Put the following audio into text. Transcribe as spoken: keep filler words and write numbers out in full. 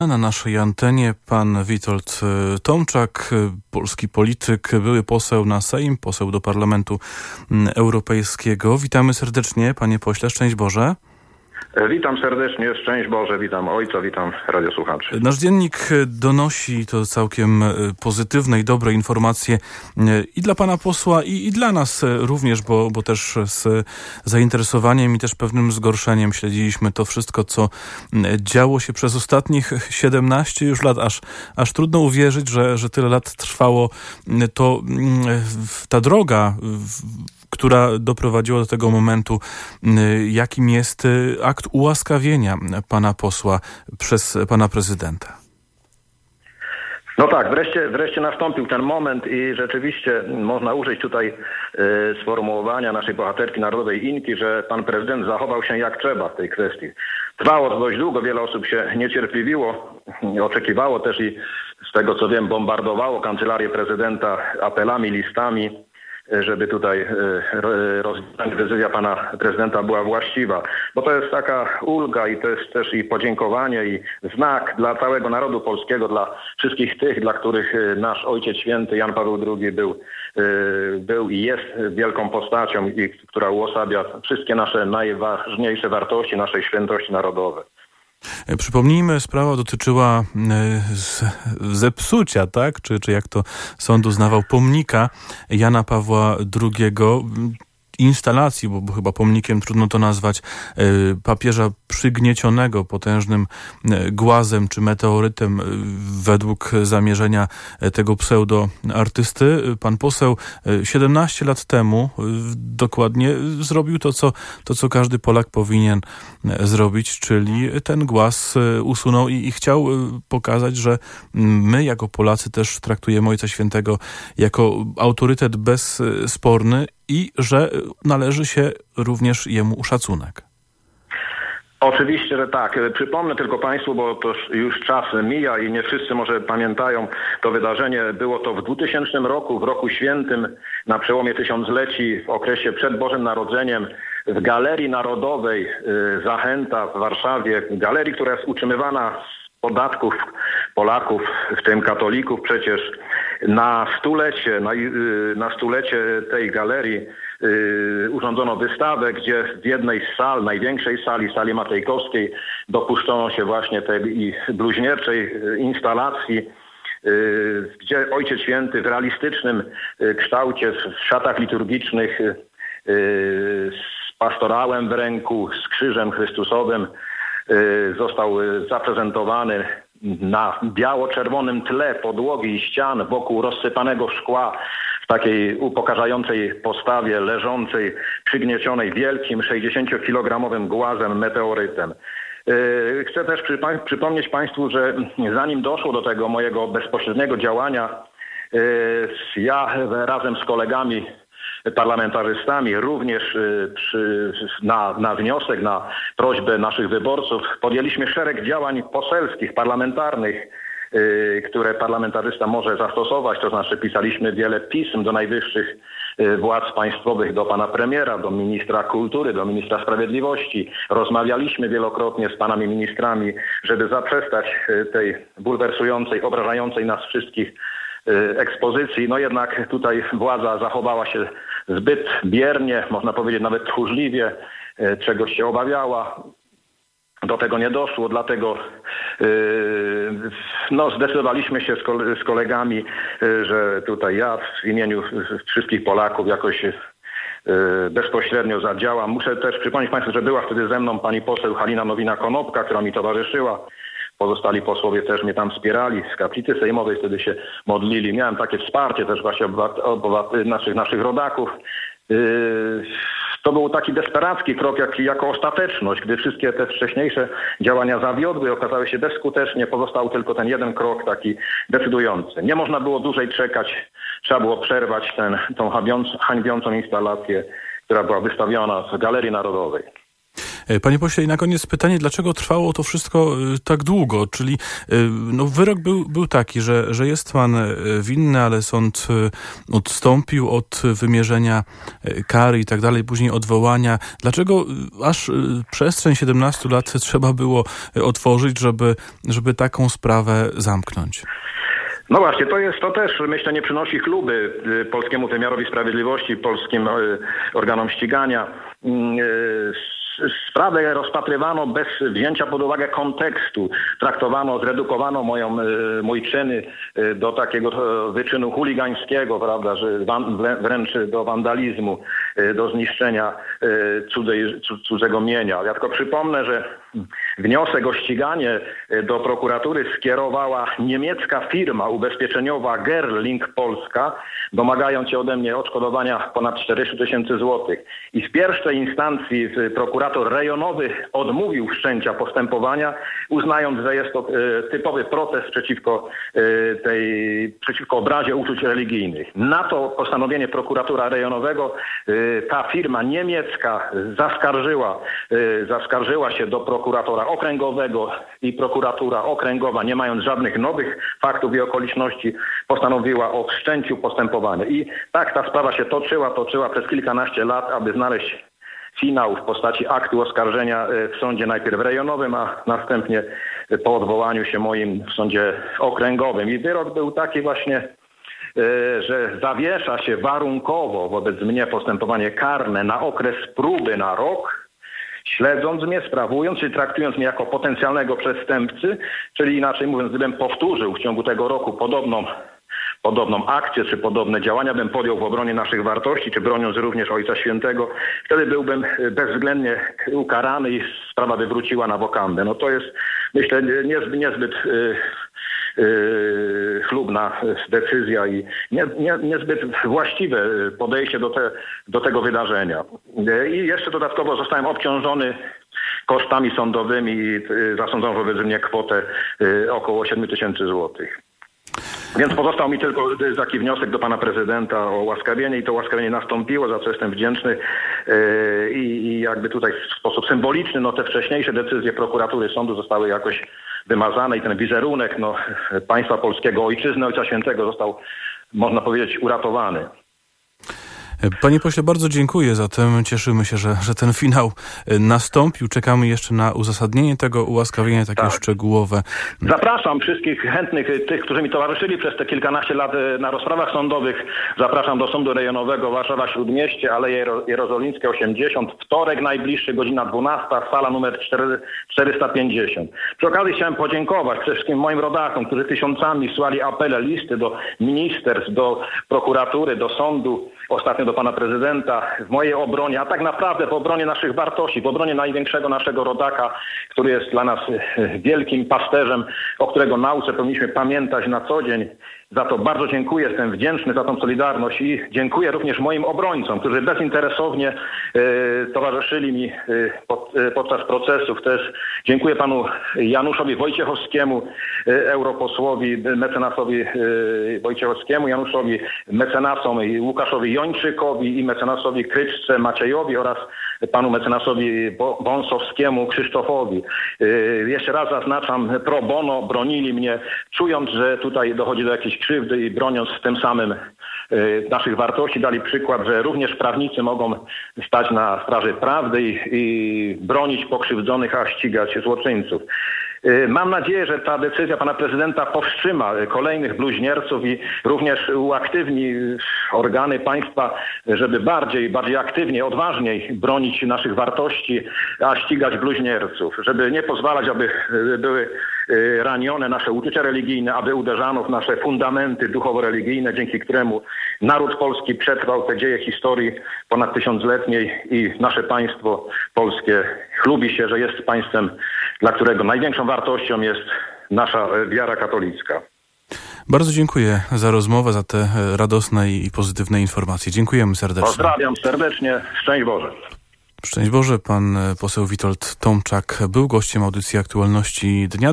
Na naszej antenie pan Witold Tomczak, polski polityk, były poseł na Sejm, poseł do Parlamentu Europejskiego. Witamy serdecznie, panie pośle, szczęść Boże. Witam serdecznie, szczęść Boże, witam ojca, witam radiosłuchaczy. Nasz dziennik donosi to całkiem pozytywne i dobre informacje i dla pana posła, i, i dla nas również, bo, bo też z zainteresowaniem i też pewnym zgorszeniem śledziliśmy to wszystko, co działo się przez ostatnich siedemnaście już lat. Aż, aż trudno uwierzyć, że, że tyle lat trwało to, ta droga, która doprowadziła do tego momentu, jakim jest akt ułaskawienia pana posła przez pana prezydenta. No tak, wreszcie, wreszcie nastąpił ten moment i rzeczywiście można użyć tutaj y, sformułowania naszej bohaterki narodowej Inki, że pan prezydent zachował się jak trzeba w tej kwestii. Trwało to dość długo, wiele osób się niecierpliwiło, oczekiwało też i z tego co wiem bombardowało kancelarię prezydenta apelami, listami, żeby tutaj rozwiązanie decyzja pana prezydenta była właściwa. Bo to jest taka ulga i to jest też i podziękowanie i znak dla całego narodu polskiego, dla wszystkich tych, dla których nasz Ojciec Święty Jan Paweł drugi był, był i jest wielką postacią, i która uosabia wszystkie nasze najważniejsze wartości naszej świętości narodowej. Przypomnijmy, sprawa dotyczyła zepsucia, tak? Czy, czy jak to sąd uznawał, pomnika Jana Pawła drugiego, instalacji, bo, bo chyba pomnikiem trudno to nazwać, papieża przygniecionego potężnym głazem czy meteorytem według zamierzenia tego pseudoartysty. Pan poseł siedemnaście lat temu dokładnie zrobił to, co, to, co każdy Polak powinien zrobić, czyli ten głaz usunął i, i chciał pokazać, że my jako Polacy też traktujemy Ojca Świętego jako autorytet bezsporny i że należy się również jemu szacunek. Oczywiście, że tak. Przypomnę tylko państwu, bo to już czas mija i nie wszyscy może pamiętają to wydarzenie. Było to w dwutysięcznym roku, w roku świętym, na przełomie tysiącleci, w okresie przed Bożym Narodzeniem, w Galerii Narodowej Zachęta w Warszawie. Galerii, która jest utrzymywana z podatków Polaków, w tym katolików przecież. Na stulecie, na, na stulecie tej galerii yy, urządzono wystawę, gdzie w jednej z sal, największej sali, sali Matejkowskiej, dopuszczono się właśnie tej bluźnierczej instalacji, yy, gdzie Ojciec Święty w realistycznym kształcie, w szatach liturgicznych, yy, z pastorałem w ręku, z krzyżem Chrystusowym, yy, został zaprezentowany na biało-czerwonym tle podłogi i ścian, wokół rozsypanego szkła, w takiej upokarzającej postawie, leżącej, przygniecionej wielkim sześćdziesięciokilogramowym głazem, meteorytem. Chcę też przypomnieć państwu, że zanim doszło do tego mojego bezpośredniego działania, ja razem z kolegami parlamentarzystami, również przy, na, na wniosek, na prośbę naszych wyborców podjęliśmy szereg działań poselskich, parlamentarnych, yy, które parlamentarzysta może zastosować. To znaczy pisaliśmy wiele pism do najwyższych yy, władz państwowych, do pana premiera, do ministra kultury, do ministra sprawiedliwości. Rozmawialiśmy wielokrotnie z panami ministrami, żeby zaprzestać yy, tej bulwersującej, obrażającej nas wszystkich ekspozycji. No jednak tutaj władza zachowała się zbyt biernie, można powiedzieć nawet tchórzliwie, czegoś się obawiała. Do tego nie doszło, dlatego no, zdecydowaliśmy się z kolegami, że tutaj ja w imieniu wszystkich Polaków jakoś bezpośrednio zadziałam. Muszę też przypomnieć państwu, że była wtedy ze mną pani poseł Halina Nowina-Konopka, która mi towarzyszyła. Pozostali posłowie też mnie tam wspierali. Z kaplicy sejmowej wtedy się modlili. Miałem takie wsparcie też właśnie obywatel, naszych, naszych rodaków. Yy, to był taki desperacki krok jak, jako ostateczność, gdy wszystkie te wcześniejsze działania zawiodły, okazały się bezskutecznie. Pozostał tylko ten jeden krok taki decydujący. Nie można było dłużej czekać. Trzeba było przerwać ten, tą hańbiącą instalację, która była wystawiona w Galerii Narodowej. Panie pośle, i na koniec pytanie, dlaczego trwało to wszystko tak długo? Czyli no, wyrok był, był taki, że, że jest pan winny, ale sąd odstąpił od wymierzenia kary i tak dalej, później odwołania. Dlaczego aż przestrzeń siedemnastu lat trzeba było otworzyć, żeby, żeby taką sprawę zamknąć? No właśnie, to jest, to też, myślę, nie przynosi chluby polskiemu wymiarowi sprawiedliwości, polskim organom ścigania. Sprawę rozpatrywano bez wzięcia pod uwagę kontekstu. Traktowano, zredukowano moją, mój czyn do takiego wyczynu chuligańskiego, prawda, że wręcz do wandalizmu, do zniszczenia cudzej, cudzego mienia. Ja tylko przypomnę, że wniosek o ściganie do prokuratury skierowała niemiecka firma ubezpieczeniowa Gerling Polska, domagając się ode mnie odszkodowania ponad czterysta tysięcy złotych. I w pierwszej instancji prokurator rejonowy odmówił wszczęcia postępowania, uznając, że jest to typowy protest przeciwko tej, przeciwko obrazie uczuć religijnych. Na to postanowienie prokuratora rejonowego ta firma niemiecka zaskarżyła, zaskarżyła się do prokuratora okręgowego i prokuratura okręgowa, nie mając żadnych nowych faktów i okoliczności, postanowiła o wszczęciu postępowania. I tak ta sprawa się toczyła, toczyła przez kilkanaście lat, aby znaleźć finał w postaci aktu oskarżenia w sądzie najpierw rejonowym, a następnie po odwołaniu się moim w sądzie okręgowym. I wyrok był taki właśnie, że zawiesza się warunkowo wobec mnie postępowanie karne na okres próby na rok, śledząc mnie, sprawując, czy traktując mnie jako potencjalnego przestępcy, czyli inaczej mówiąc, gdybym powtórzył w ciągu tego roku podobną Podobną akcję czy podobne działania bym podjął w obronie naszych wartości, czy broniąc również Ojca Świętego, wtedy byłbym bezwzględnie ukarany i sprawa by wróciła na wokandę. No to jest, myślę, niezbyt, niezbyt yy, yy, chlubna decyzja i nie, nie, niezbyt właściwe podejście do, te, do tego wydarzenia. I jeszcze dodatkowo zostałem obciążony kosztami sądowymi i zasądzono wobec mnie kwotę yy, około siedem tysięcy złotych. Więc pozostał mi tylko taki wniosek do pana prezydenta o łaskawienie i to łaskawienie nastąpiło, za co jestem wdzięczny i, i jakby tutaj w sposób symboliczny no te wcześniejsze decyzje prokuratury sądu zostały jakoś wymazane i ten wizerunek no, państwa polskiego, ojczyzny Ojca Świętego został, można powiedzieć, uratowany. Panie pośle, bardzo dziękuję. Zatem cieszymy się, że, że ten finał nastąpił. Czekamy jeszcze na uzasadnienie tego ułaskawienia, takie tak. szczegółowe. Zapraszam wszystkich chętnych, tych, którzy mi towarzyszyli przez te kilkanaście lat na rozprawach sądowych. Zapraszam do Sądu Rejonowego Warszawa Śródmieście, Aleje Jerozolimskie osiemdziesiąt. Wtorek najbliższy, godzina dwunasta, sala numer czterysta pięćdziesiąt. Przy okazji chciałem podziękować przede wszystkim moim rodakom, którzy tysiącami słali apele, listy do ministerstw, do prokuratury, do sądu, ostatnio do pana prezydenta, w mojej obronie, a tak naprawdę w obronie naszych wartości, w obronie największego naszego rodaka, który jest dla nas wielkim pasterzem, o którego nauce powinniśmy pamiętać na co dzień. Za to bardzo dziękuję, jestem wdzięczny za tą solidarność i dziękuję również moim obrońcom, którzy bezinteresownie e, towarzyszyli mi e, pod, e, podczas procesów. Też dziękuję panu Januszowi Wojciechowskiemu, e, europosłowi, mecenasowi e, Wojciechowskiemu, Januszowi mecenasom Łukaszowi Jończykowi i mecenasowi Kryczce Maciejowi oraz panu mecenasowi Wąsowskiemu Krzysztofowi. E, jeszcze raz zaznaczam, pro bono bronili mnie, czując, że tutaj dochodzi do jakiejś krzywdy i broniąc tym samym y, naszych wartości, dali przykład, że również prawnicy mogą stać na straży prawdy i, i bronić pokrzywdzonych, a ścigać złoczyńców. Y, mam nadzieję, że ta decyzja pana prezydenta powstrzyma kolejnych bluźnierców i również uaktywni organy państwa, żeby bardziej, bardziej aktywnie, odważniej bronić naszych wartości, a ścigać bluźnierców, żeby nie pozwalać, aby były ranione nasze uczucia religijne, aby uderzano w nasze fundamenty duchowo-religijne, dzięki któremu naród polski przetrwał te dzieje historii ponad tysiącletniej i nasze państwo polskie chlubi się, że jest państwem, dla którego największą wartością jest nasza wiara katolicka. Bardzo dziękuję za rozmowę, za te radosne i pozytywne informacje. Dziękujemy serdecznie. Pozdrawiam serdecznie. Szczęść Boże. Szczęść Boże. Pan poseł Witold Tomczak był gościem audycji Aktualności Dnia.